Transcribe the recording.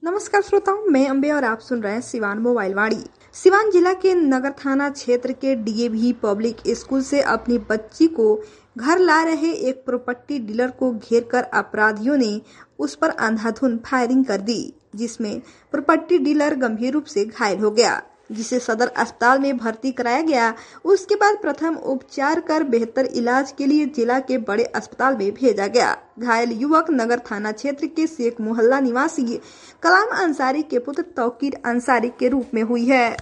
नमस्कार श्रोताओं, मैं अंबे और आप सुन रहे हैं सिवान मोबाइल वाणी। सिवान जिला के नगर थाना क्षेत्र के डीएवी पब्लिक स्कूल से अपनी बच्ची को घर ला रहे एक प्रॉपर्टी डीलर को घेरकर अपराधियों ने उस पर अंधाधुंध फायरिंग कर दी, जिसमें प्रॉपर्टी डीलर गंभीर रूप से घायल हो गया, जिसे सदर अस्पताल में भर्ती कराया गया। उसके बाद प्रथम उपचार कर बेहतर इलाज के लिए जिला के बड़े अस्पताल में भेजा गया। घायल युवक नगर थाना क्षेत्र के शेख मोहल्ला निवासी कलाम अंसारी के पुत्र तौकीर अंसारी के रूप में हुई है।